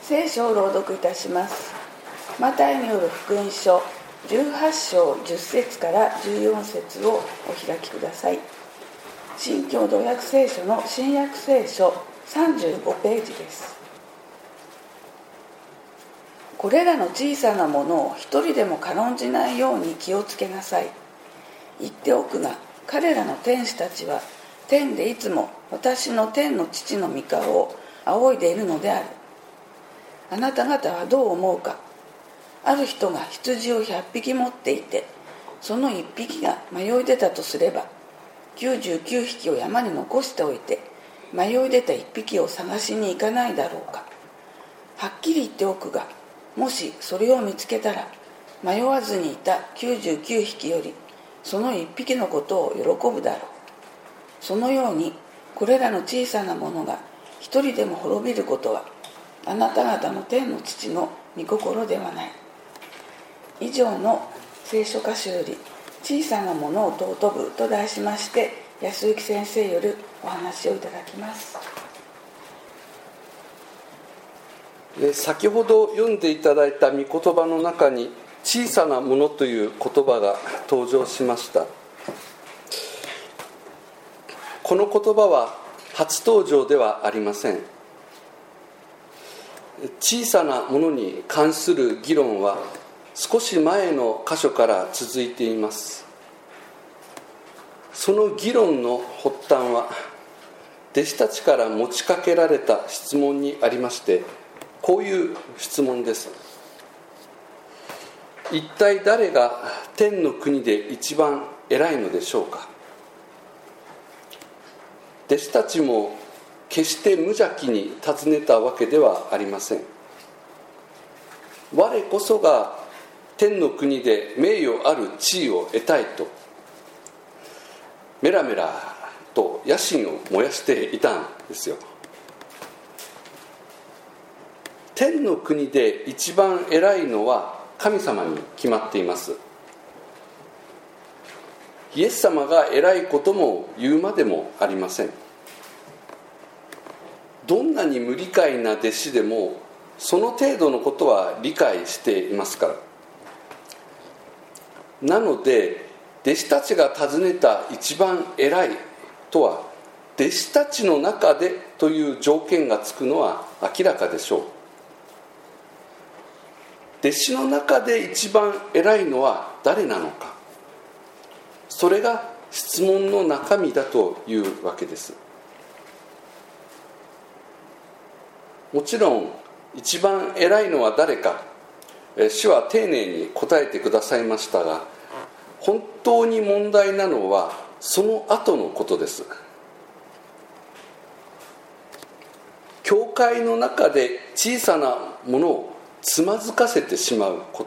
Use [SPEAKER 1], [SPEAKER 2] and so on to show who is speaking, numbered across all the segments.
[SPEAKER 1] 聖書を朗読いたします。マタイによる福音書18章10節から14節をお開きください。新共同訳聖書の新約聖書35ページです。これらの小さなものを一人でも軽んじないように気をつけなさい。言っておくが、彼らの天使たちは天でいつも私の天の父の御顔を仰いでいるのである。あなた方はどう思うか。ある人が羊を100匹持っていて、その1匹が迷い出たとすれば、99匹を山に残しておいて、迷い出た1匹を探しに行かないだろうか。はっきり言っておくが、もしそれを見つけたら、迷わずにいた99匹よりその1匹のことを喜ぶだろう。そのようにこれらの小さなものが一人でも滅びることは、あなた方の天の父の御心ではない。以上の聖書箇所より、小さなものを尊ぶと題しまして、安幸先生よるお話をいただきます。
[SPEAKER 2] 先ほど読んでいただいた御言葉の中に、小さなものという言葉が登場しました。この言葉は初登場ではありません。小さなものに関する議論は少し前の箇所から続いています。その議論の発端は、弟子たちから持ちかけられた質問にありまして、こういう質問です。一体誰が天の国で一番偉いのでしょうか。弟子たちも決して無邪気に尋ねたわけではありません。我こそが天の国で名誉ある地位を得たいと、メラメラと野心を燃やしていたんですよ。天の国で一番偉いのは神様に決まっています。イエス様が偉いことも言うまでもありません。どんなに無理解な弟子でもその程度のことは理解していますから。なので弟子たちが尋ねた一番偉いとは、弟子たちの中でという条件がつくのは明らかでしょう。弟子の中で一番偉いのは誰なのか、それが質問の中身だというわけです。もちろん一番偉いのは誰か、主は丁寧に答えてくださいましたが、本当に問題なのはその後のことです。教会の中で小さなものをつまずかせてしまうこと。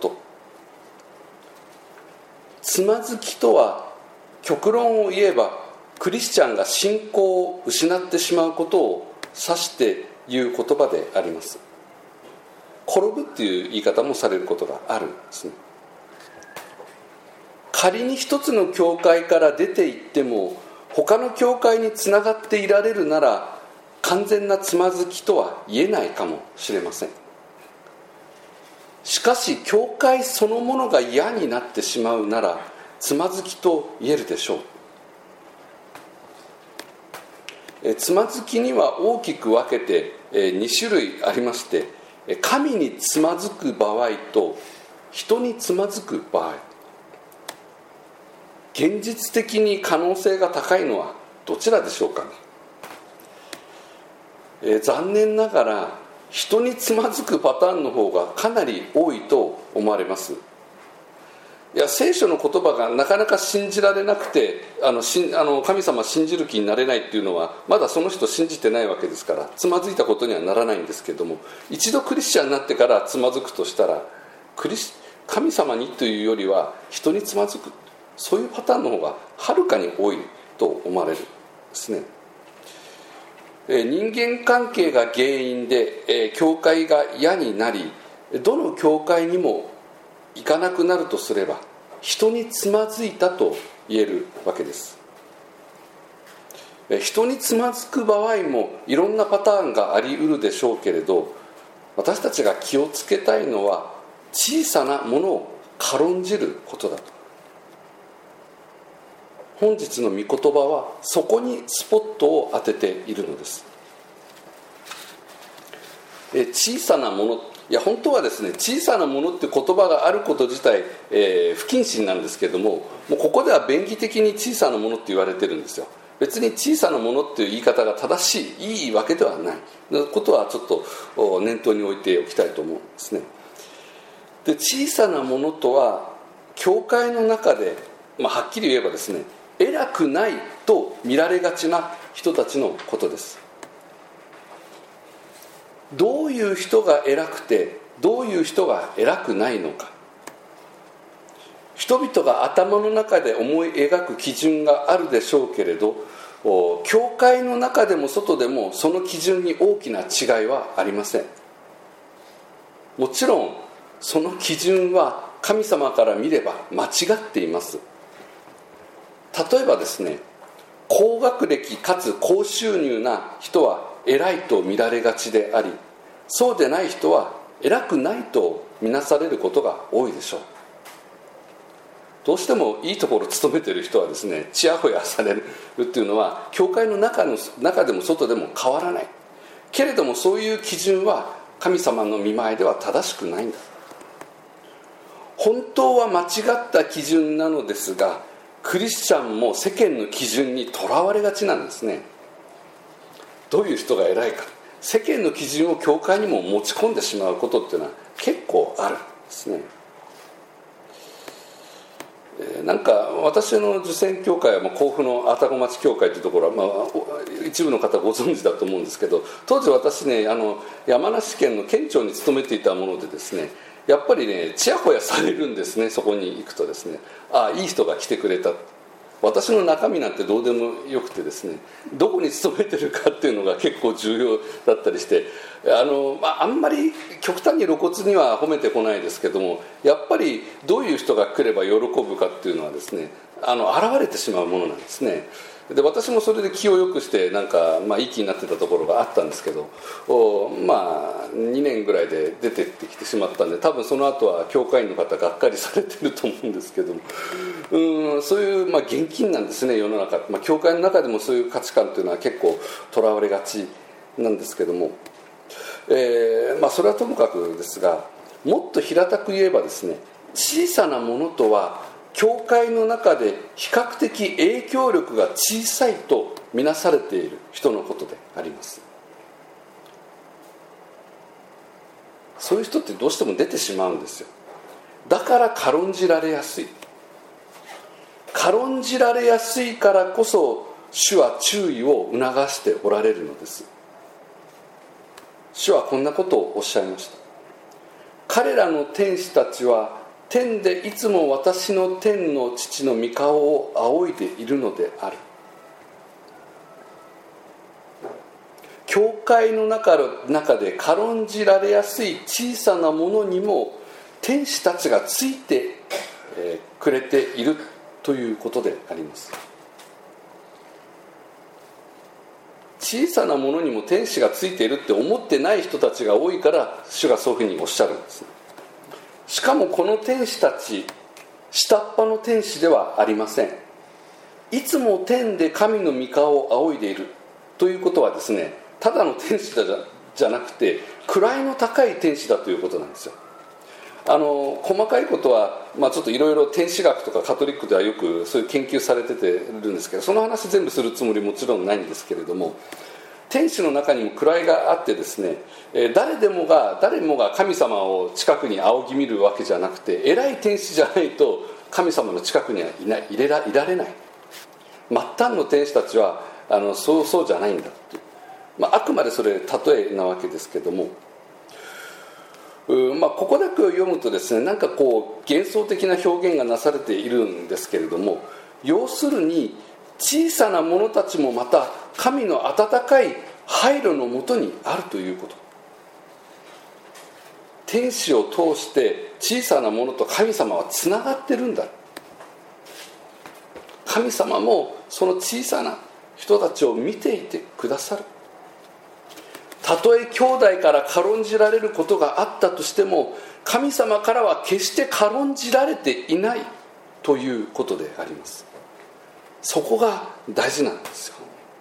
[SPEAKER 2] つまずきとは、極論を言えばクリスチャンが信仰を失ってしまうことを指して言う言葉であります。転ぶっていう言い方もされることがあるんですね。仮に一つの教会から出て行っても他の教会につながっていられるなら、完全なつまずきとは言えないかもしれません。しかし教会そのものが嫌になってしまうなら、つまずきと言えるでしょう。つまずきには大きく分けて2種類ありまして、神につまずく場合と人につまずく場合。現実的に可能性が高いのはどちらでしょうかね。残念ながら人につまずくパターンの方がかなり多いと思われます。いや、聖書の言葉がなかなか信じられなくて、神様信じる気になれないっていうのは、まだその人信じてないわけですから、つまずいたことにはならないんですけども、一度クリスチャンになってからつまずくとしたら、神様にというよりは人につまずく、そういうパターンの方がはるかに多いと思われるんですね。人間関係が原因で教会が嫌になり、どの教会にも行かなくなるとすれば、人につまずいたと言えるわけです。人につまずく場合もいろんなパターンがあり得るでしょうけれど、 私たちが気をつけたいのは小さなものを軽んじることだと。本日の御言葉はそこにスポットを当てているのです。小さなもの、いや本当はですね、小さなものって言葉があること自体、不謹慎なんですけれども、もうここでは便宜的に小さなものって言われてるんですよ。別に小さなものっていう言い方が正しい、いいわけではないことはちょっと念頭に置いておきたいと思うんですね。で、小さなものとは教会の中で、はっきり言えばですね、偉くないと見られがちな人たちのことです。どういう人が偉くてどういう人が偉くないのか、人々が頭の中で思い描く基準があるでしょうけれど、教会の中でも外でもその基準に大きな違いはありません。もちろんその基準は神様から見れば間違っています。例えばですね、高学歴かつ高収入な人は偉いと見られがちであり、そうでない人は偉くないと見なされることが多いでしょう。どうしてもいいところを務めている人はですね、ちやほやされるっていうのは教会の中でも外でも変わらないけれども、そういう基準は神様の御前では正しくないんだ。本当は間違った基準なのですが、クリスチャンも世間の基準にとらわれがちなんですね。どういう人が偉いか、世間の基準を教会にも持ち込んでしまうことっていうのは結構あるんですね。なんか私の受選教会は甲府の愛宕町教会というところは、一部の方ご存知だと思うんですけど、当時私ね、山梨県の県庁に勤めていたものでですね、やっぱりね、ちやほやされるんですね。そこに行くとですね、いい人が来てくれた、私の中身なんてどうでもよくてですね、どこに勤めてるかっていうのが結構重要だったりして、あんまり極端に露骨には褒めてこないですけども、やっぱりどういう人が来れば喜ぶかっていうのはですね、現れてしまうものなんですね。で、私もそれで気をよくしてなんか、いい気になってたところがあったんですけど、2年ぐらいで出てってきてしまったんで、多分その後は教会員の方がっかりされてると思うんですけども、そういう、現金なんですね、世の中。教会の中でもそういう価値観というのは結構とらわれがちなんですけども、それはともかくですが、もっと平たく言えばですね、小さなものとは教会の中で比較的影響力が小さいとみなされている人のことであります。そういう人ってどうしても出てしまうんですよ。だから軽んじられやすい。軽んじられやすいからこそ主は注意を促しておられるのです。主はこんなことをおっしゃいました。彼らの天使たちは天でいつも私の天の父の御顔を仰いでいるのである。教会の中で軽んじられやすい小さなものにも天使たちがついてくれているということであります。小さなものにも天使がついているって思ってない人たちが多いから主がそういうふうにおっしゃるんです。しかもこの天使たち、下っ端の天使ではありません。いつも天で神の御顔を仰いでいるということはですね、ただの天使じゃなくて位の高い天使だということなんですよ。細かいことは、ちょっといろいろ天使学とかカトリックではよくそういう研究されてるんですけど、その話全部するつもりもちろんないんですけれども、天使の中にも位があってですね、誰もが神様を近くに仰ぎ見るわけじゃなくて、偉い天使じゃないと神様の近くにはいられない。末端の天使たちはそうじゃないんだっていう、あくまでそれ例えなわけですけども、ここだけを読むとですね、なんかこう幻想的な表現がなされているんですけれども、要するに小さな者たちもまた神の温かい配慮のもとにあるということ。天使を通して小さな者と神様はつながってるんだ。神様もその小さな人たちを見ていてくださる。 たとえ兄弟から軽んじられることがあったとしても、神様からは決して軽んじられていないということであります。そこが大事なんですよ。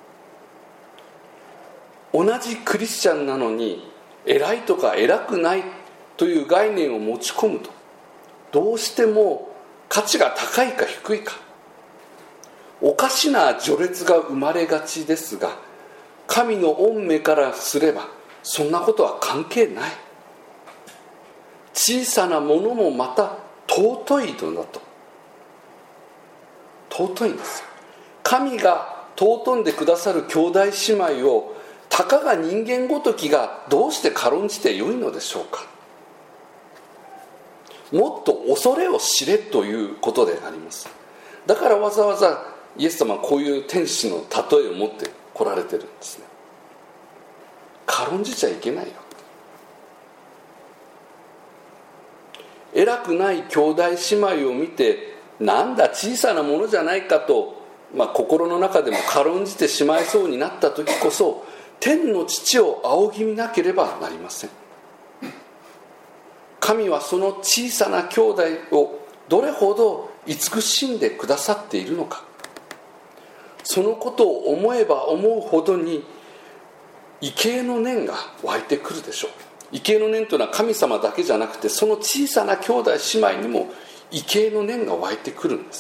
[SPEAKER 2] 同じクリスチャンなのに、偉いとか偉くないという概念を持ち込むと、どうしても価値が高いか低いか、おかしな序列が生まれがちですが、神の御目からすればそんなことは関係ない。小さなものもまた尊いのだと。尊いんですよ。神が尊んでくださる兄弟姉妹を、たかが人間ごときがどうして軽んじてよいのでしょうか。もっと恐れを知れということであります。だからわざわざイエス様はこういう天使の例えを持って来られてるんですね。軽んじちゃいけないよ。偉くない兄弟姉妹を見て、なんだ小さなものじゃないかと、心の中でも軽んじてしまいそうになった時こそ、天の父を仰ぎ見なければなりません。神はその小さな兄弟をどれほど慈しんでくださっているのか、そのことを思えば思うほどに畏敬の念が湧いてくるでしょう。畏敬の念というのは神様だけじゃなくて、その小さな兄弟姉妹にも畏敬の念が湧いてくるんです。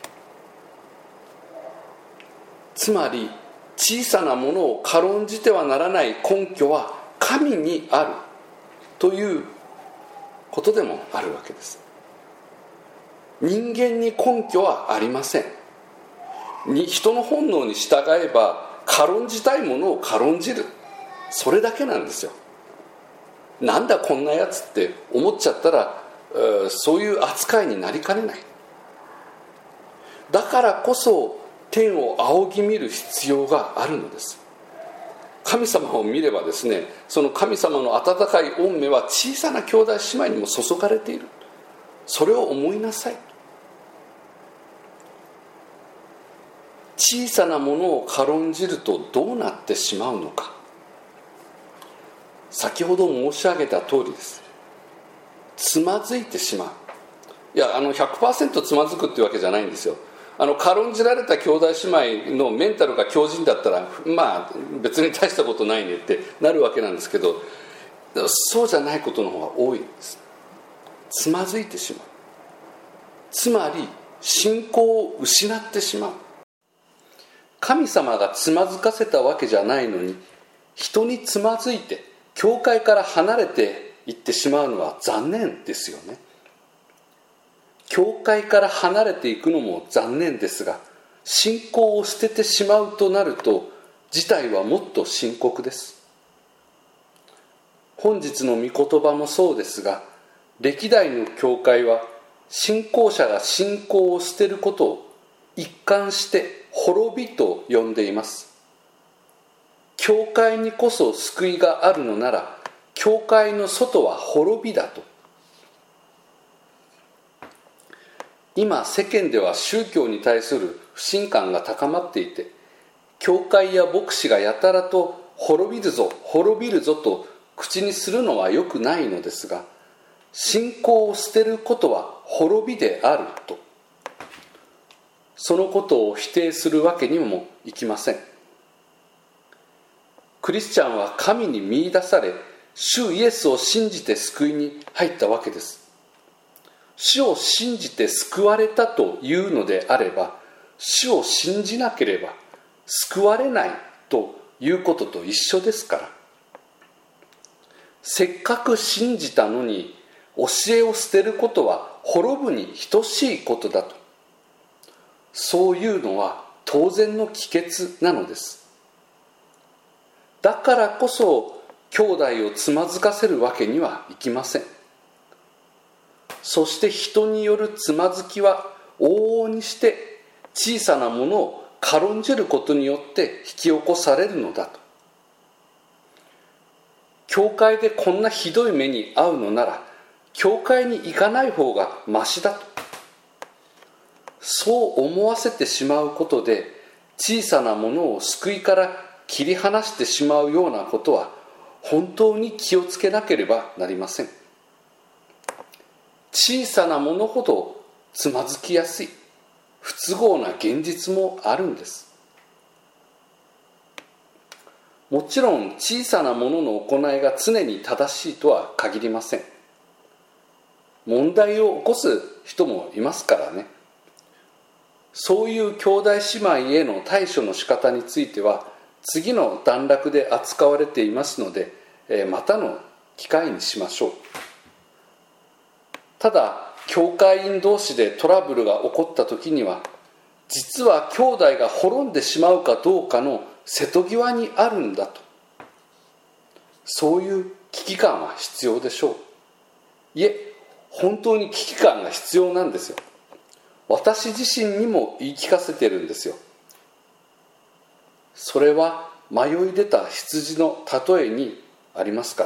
[SPEAKER 2] つまり小さなものを軽んじてはならない根拠は神にあるということでもあるわけです。人間に根拠はありません。人の本能に従えば、軽んじたいものを軽んじる、それだけなんですよ。なんだこんなやつって思っちゃったら、そういう扱いになりかねない。だからこそ天を仰ぎ見る必要があるのです。神様を見ればですね、その神様の温かい御目は小さな兄弟姉妹にも注がれている。それを思いなさい。小さなものを軽んじるとどうなってしまうのか。先ほど申し上げた通りです。つまずいてしまう。いや、100% つまずくってわけじゃないんですよ。軽んじられた兄弟姉妹のメンタルが強靭だったら、別に大したことないねってなるわけなんですけど、そうじゃないことの方が多いんです。つまずいてしまう。つまり信仰を失ってしまう。神様がつまずかせたわけじゃないのに、人につまずいて教会から離れていってしまうのは残念ですよね。教会から離れていくのも残念ですが、信仰を捨ててしまうとなると事態はもっと深刻です。本日の御言葉もそうですが、歴代の教会は信仰者が信仰を捨てることを一貫して滅びと呼んでいます。教会にこそ救いがあるのなら、教会の外は滅びだと。今世間では宗教に対する不信感が高まっていて、教会や牧師がやたらと滅びるぞ滅びるぞと口にするのは良くないのですが、信仰を捨てることは滅びであると、そのことを否定するわけにもいきません。クリスチャンは神に見出され、主イエスを信じて救いに入ったわけです。主を信じて救われたというのであれば、主を信じなければ救われないということと一緒ですから。せっかく信じたのに教えを捨てることは滅ぶに等しいことだと、そういうのは当然の帰結なのです。だからこそ兄弟をつまずかせるわけにはいきません。そして人によるつまずきは往々にして小さなものを軽んじることによって引き起こされるのだと。教会でこんなひどい目に遭うのなら教会に行かない方がましだと、そう思わせてしまうことで小さなものを救いから切り離してしまうようなことは本当に気をつけなければなりません。小さなものほどつまずきやすい不都合な現実もあるんです。もちろん小さなものの行いが常に正しいとは限りません。問題を起こす人もいますからね。そういう兄弟姉妹への対処の仕方については次の段落で扱われていますので、またの機会にしましょう。ただ教会員同士でトラブルが起こった時には、実は兄弟が滅んでしまうかどうかの瀬戸際にあるんだと、そういう危機感は必要でしょう。いえ、本当に危機感が必要なんですよ。私自身にも言い聞かせてるんですよ。それは迷い出た羊の例えにありますから。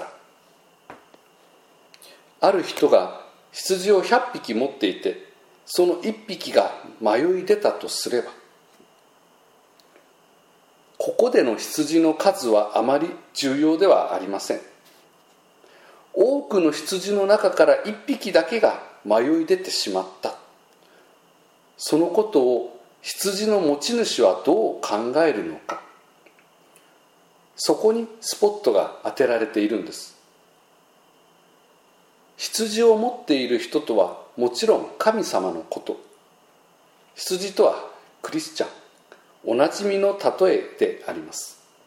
[SPEAKER 2] ある人が羊を100匹持っていて、その1匹が迷い出たとすれば、ここでの羊の数はあまり重要ではありません。多くの羊の中から1匹だけが迷い出てしまった。そのことを羊の持ち主はどう考えるのか、そこにスポットが当てられているんです。羊を持っている人とはもちろん神様のこと。羊とはクリスチャン、おなじみの例えであります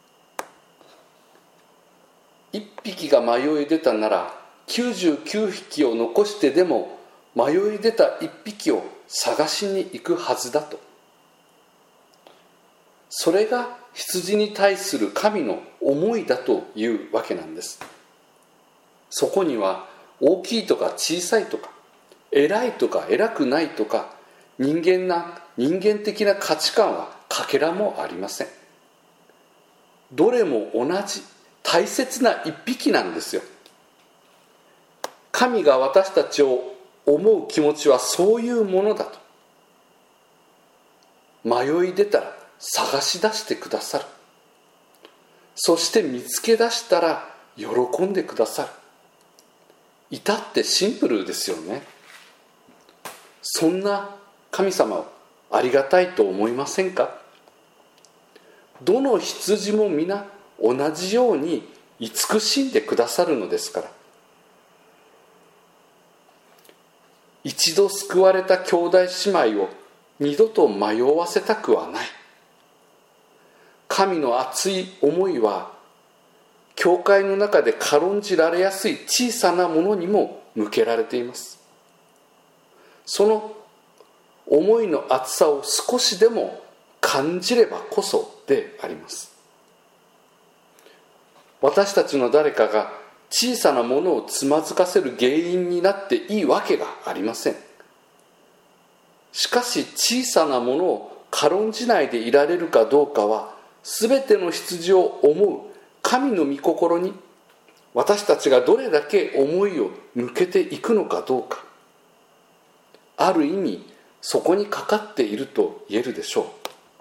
[SPEAKER 2] 。1匹が迷い出たなら99匹を残してでも迷い出た1匹を探しに行くはずだと。それが羊に対する神の思いだというわけなんです。そこには大きいとか小さいとか、偉いとか偉くないとか、人間的な価値観はかけらもありません。どれも同じ大切な一匹なんですよ。神が私たちを思う気持ちはそういうものだと。迷い出たら探し出してくださる。そして見つけ出したら喜んでくださる。至ってシンプルですよね。そんな神様をありがたいと思いませんか？どの羊も皆同じように慈しんでくださるのですから。一度救われた兄弟姉妹を二度と迷わせたくはない。神の熱い思いは教会の中で軽んじられやすい小さなものにも向けられています。その思いの厚さを少しでも感じればこそであります。私たちの誰かが小さなものをつまずかせる原因になっていいわけがありません。しかし小さなものを軽んじないでいられるかどうかは、すべての羊を思う神の御心に私たちがどれだけ思いを向けていくのかどうか、ある意味そこにかかっていると言えるでしょう。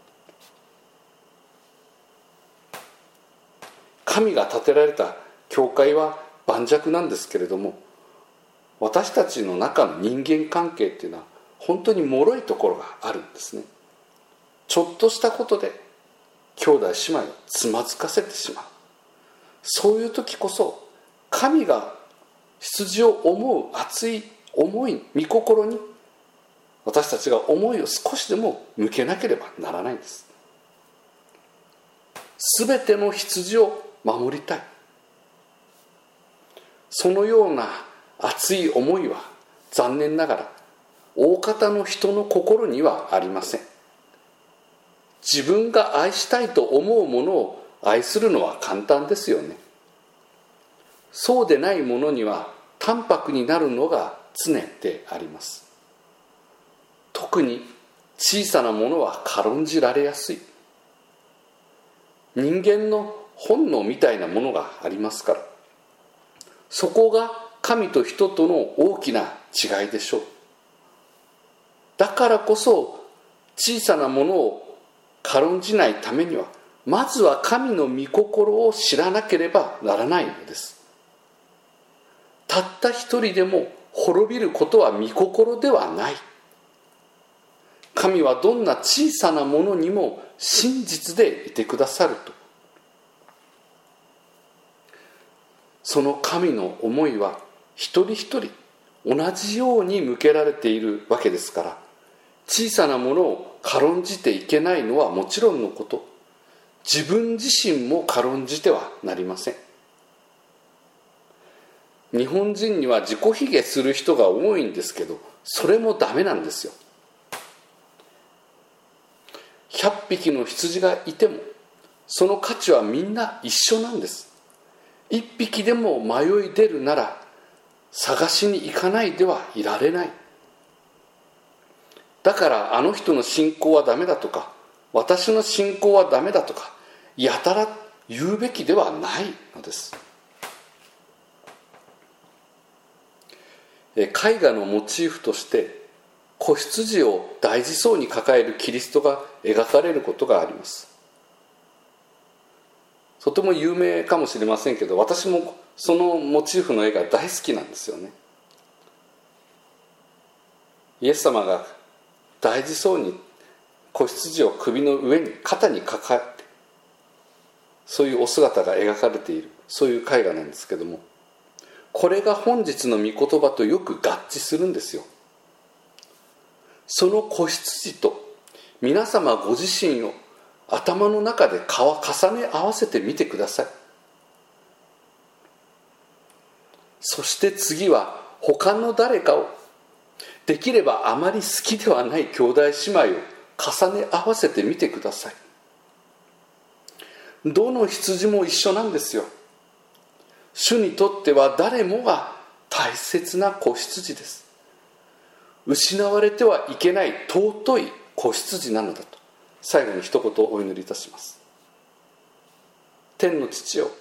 [SPEAKER 2] 神が建てられた教会は盤石なんですけれども、私たちの中の人間関係っていうのは本当に脆いところがあるんですね。ちょっとしたことで兄弟姉妹をつまずかせてしまう。そういう時こそ神が羊を思う熱い思い、御心に私たちが思いを少しでも向けなければならないんです。すべての羊を守りたい、そのような熱い思いは残念ながら大方の人の心にはありません。自分が愛したいと思うものを愛するのは簡単ですよね。そうでないものには淡白になるのが常であります。特に小さなものは軽んじられやすい。人間の本能みたいなものがありますから、そこが神と人との大きな違いでしょう。だからこそ小さなものを軽んじないためにはまずは神の御心を知らなければならないのです。たった一人でも滅びることは御心ではない。神はどんな小さなものにも真実でいてくださると。その神の思いは一人一人同じように向けられているわけですから、小さなものを軽んじていけないのはもちろんのこと、自分自身も軽んじてはなりません。日本人には自己卑下する人が多いんですけど、それもダメなんですよ。100匹の羊がいてもその価値はみんな一緒なんです。1匹でも迷い出るなら探しに行かないではいられない。だからあの人の信仰はダメだとか、私の信仰はダメだとかやたら言うべきではないのです。絵画のモチーフとして子羊を大事そうに抱えるキリストが描かれることがあります。とても有名かもしれませんけど、私もそのモチーフの絵が大好きなんですよね。イエス様が大事そうに子羊を首の上に肩に抱えて、そういうお姿が描かれている、そういう絵画なんですけども、これが本日の御言葉とよく合致するんですよ。その子羊と皆様ご自身を頭の中で重ね合わせてみてください。そして次は他の誰かを、できればあまり好きではない兄弟姉妹を重ね合わせてみてください。どの羊も一緒なんですよ。主にとっては誰もが大切な子羊です。失われてはいけない尊い子羊なのだと、最後に一言お祈りいたします。天の父よ、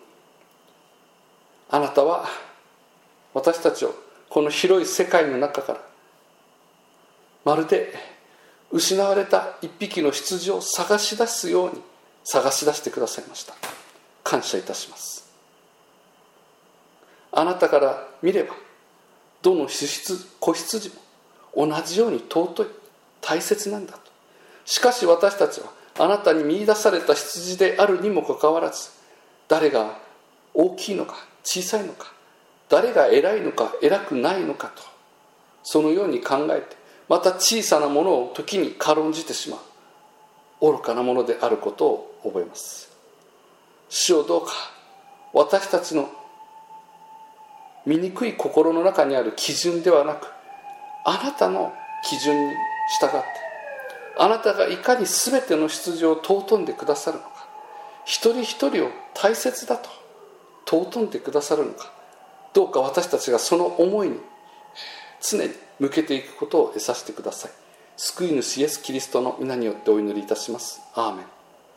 [SPEAKER 2] あなたは私たちをこの広い世界の中からまるで失われた一匹の羊を探し出すように探し出してくださいました。感謝いたします。あなたから見ればどの子羊も同じように尊い大切なんだと。しかし私たちはあなたに見出された羊であるにもかかわらず、誰が大きいのか小さいのか、誰が偉いのか偉くないのかと、そのように考えて、また小さなものを時に軽んじてしまう愚かなものであることを覚えます。主よ、どうか私たちの醜い心の中にある基準ではなく、あなたの基準に従って、あなたがいかに全ての羊を尊んでくださるのか、一人一人を大切だと尊んでくださるのか、どうか私たちがその思いに常に向けていくことを得させてください。救い主イエス・キリストの皆によってお祈りいたします。アーメン。